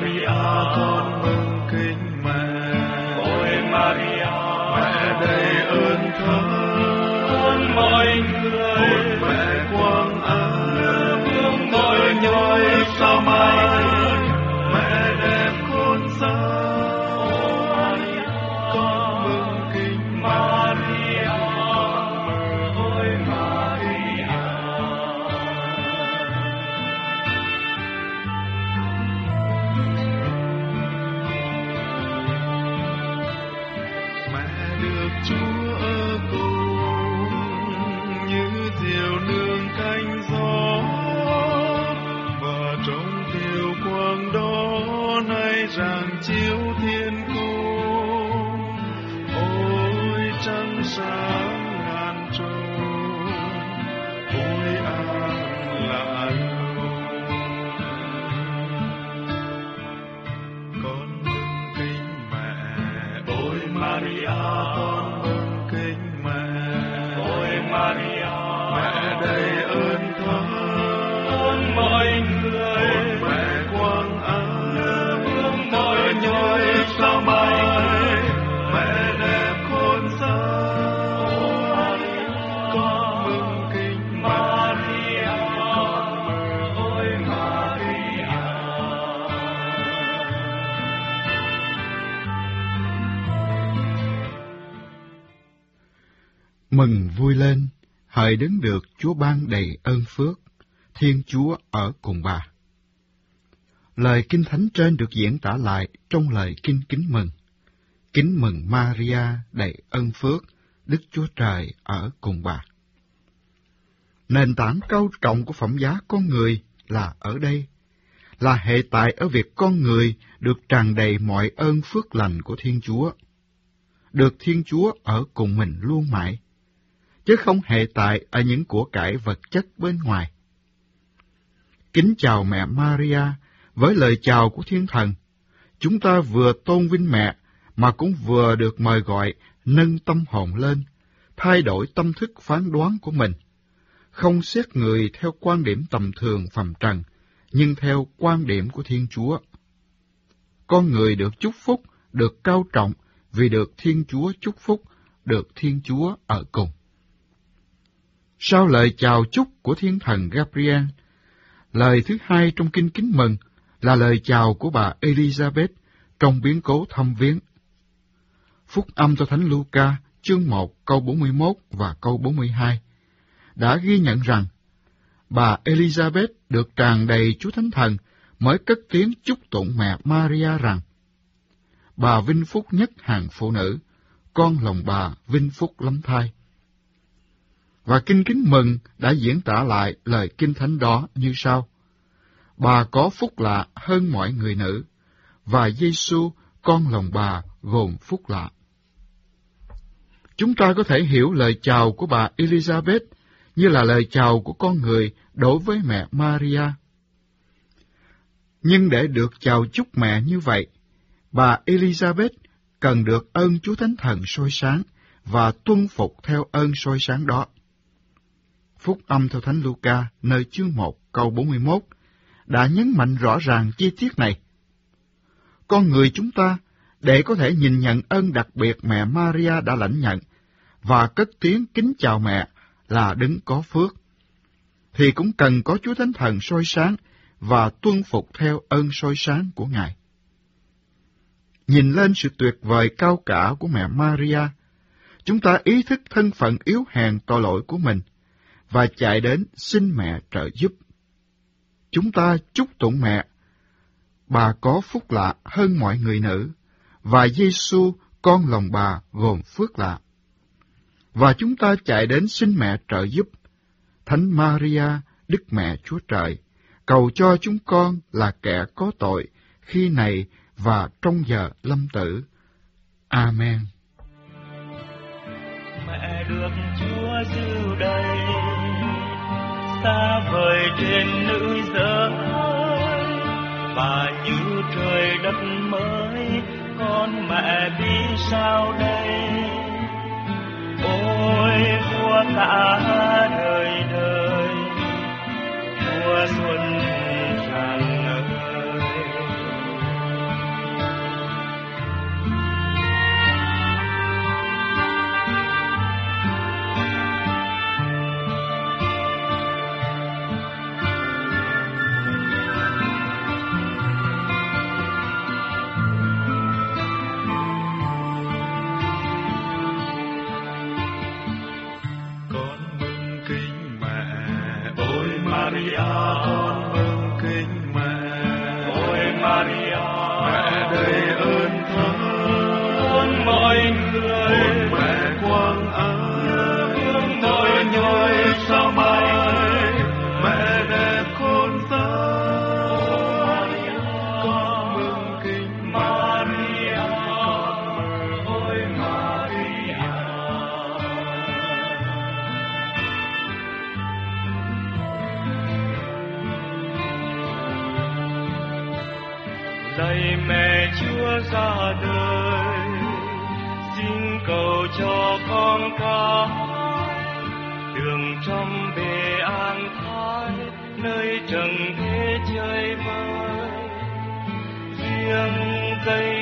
Maria, con mừng kính mẹ. Ôi Maria, mẹ đầy ơn thánh mọi người. Ôi mẹ quang ân, vương mọi nhoi sao mai. Mẹ đẹp khôn giáo, con mừng kính Maria. Ôi Maria, mẹ được Chúa ở cùng như diều nương cánh gió, và trong thiều quang đó nay rạng chiếu thiên cung. Ôi trăng sáng ngàn trùng, ôi an lạ lùng. Con mừng kính mẹ. Ôi Maria, con mừng kính mẹ. Ôi Maria, mẹ đầy ơn thánh mọi người. Ôi mẹ quang ân, vương mọi nhoi sao mai. Mẹ đẹp khôn giáo, con mừng kính Maria. Ôi Maria, Mừng vui lên, hỡi đấng được Chúa ban đầy ơn phước, Thiên Chúa ở cùng bà. Lời Kinh Thánh trên được diễn tả lại trong lời Kinh Kính Mừng. Kính mừng Maria đầy ơn phước, Đức Chúa Trời ở cùng bà. Nền tảng cao trọng của phẩm giá con người là ở đây, là hệ tại ở việc con người được tràn đầy mọi ơn phước lành của Thiên Chúa, được Thiên Chúa ở cùng mình luôn mãi, chứ không hệ tại ở những của cải vật chất bên ngoài. Kính chào mẹ Maria, với lời chào của Thiên Thần, chúng ta vừa tôn vinh mẹ mà cũng vừa được mời gọi nâng tâm hồn lên, thay đổi tâm thức phán đoán của mình, không xét người theo quan điểm tầm thường phàm trần, nhưng theo quan điểm của Thiên Chúa. Con người được chúc phúc, được cao trọng vì được Thiên Chúa chúc phúc, được Thiên Chúa ở cùng. Sau lời chào chúc của Thiên Thần Gabriel, lời thứ hai trong Kinh Kính Mừng là lời chào của bà Elizabeth trong biến cố thăm viếng. Phúc âm theo Thánh Luca, chương 1, câu 41 và câu 42, đã ghi nhận rằng bà Elizabeth được tràn đầy Chúa Thánh Thần mới cất tiếng chúc tụng mẹ Maria rằng: Bà vinh phúc nhất hàng phụ nữ, con lòng bà vinh phúc lắm thai. Và Kinh Kính Mừng đã diễn tả lại lời Kinh Thánh đó như sau: Bà có phúc lạ hơn mọi người nữ, và Giêsu con lòng bà gồm phúc lạ. Chúng ta có thể hiểu lời chào của bà Elizabeth như là lời chào của con người đối với mẹ Maria. Nhưng để được chào chúc mẹ như vậy, bà Elizabeth cần được ơn Chúa Thánh Thần soi sáng và tuân phục theo ơn soi sáng đó. Phúc âm theo Thánh Luca, nơi chương 1, câu 41, đã nhấn mạnh rõ ràng chi tiết này. Con người chúng ta, để có thể nhìn nhận ơn đặc biệt mẹ Maria đã lãnh nhận, và cất tiếng kính chào mẹ là đấng có phước, thì cũng cần có Chúa Thánh Thần soi sáng và tuân phục theo ơn soi sáng của Ngài. Nhìn lên sự tuyệt vời cao cả của mẹ Maria, chúng ta ý thức thân phận yếu hèn tội lỗi của mình và chạy đến xin mẹ trợ giúp. Chúng ta chúc tụng mẹ: Bà có phúc lạ hơn mọi người nữ, và Giêsu con lòng bà gồm phước lạ. Và chúng ta chạy đến xin mẹ trợ giúp. Thánh Maria, Đức Mẹ Chúa Trời, cầu cho chúng con là kẻ có tội khi này và trong giờ lâm tử. Amen. Mẹ được Chúa dìu đầy, xa vời trên nữ giới, và như trời đất mới, con mẹ đi sao đây? Ôi vua cả đời đời, vua xuân tràn ngời, Maria con mừng kính mẹ. Ôi Maria, Mẹ đầy ơn thánh, mọi người, ôi mẹ quang ái, tôi nhoi sao mai, mẹ đẹp khôn tái, con mừng kính Maria, ôi Maria. Lạy mẹ Chúa ra đời, xin cầu cho con cái đường trong bề an thái, nơi trần thế chơi vơi riêng cây